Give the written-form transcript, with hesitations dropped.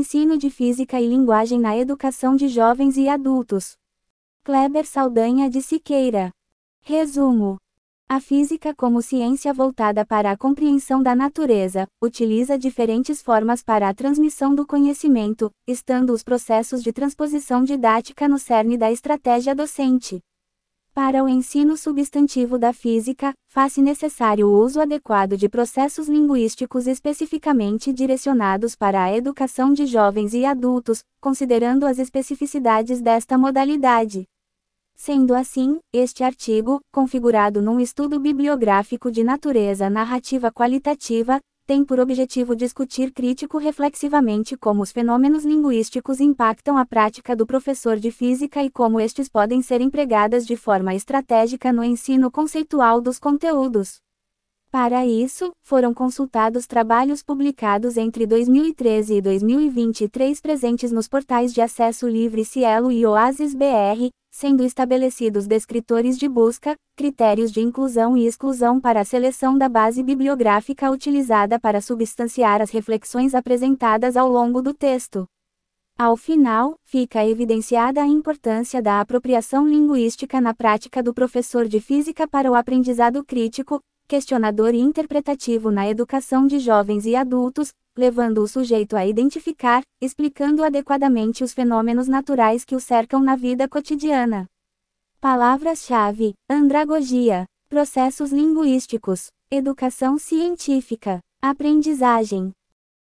ensino de física e linguagem na educação de jovens e adultos. Kleber Saldanha de Siqueira. Resumo: a física como ciência voltada para a compreensão da natureza, utiliza diferentes formas para a transmissão do conhecimento, estando os processos de transposição didática no cerne da estratégia docente. Para o ensino substantivo da física, faz-se necessário o uso adequado de processos linguísticos especificamente direcionados para a educação de jovens e adultos, considerando as especificidades desta modalidade. Sendo assim, este artigo, configurado num estudo bibliográfico de natureza narrativa qualitativa, tem por objetivo discutir crítico-reflexivamente como os fenômenos linguísticos impactam a prática do professor de física e como estes podem ser empregadas de forma estratégica no ensino conceitual dos conteúdos. Para isso, foram consultados trabalhos publicados entre 2013 e 2023 presentes nos portais de acesso livre Cielo e Oasis BR, sendo estabelecidos descritores de busca, critérios de inclusão e exclusão para a seleção da base bibliográfica utilizada para substanciar as reflexões apresentadas ao longo do texto. Ao final, fica evidenciada a importância da apropriação linguística na prática do professor de física para o aprendizado crítico, questionador e interpretativo na educação de jovens e adultos, levando o sujeito a identificar, explicando adequadamente os fenômenos naturais que o cercam na vida cotidiana. Palavras-chave: andragogia, processos linguísticos, educação científica, aprendizagem,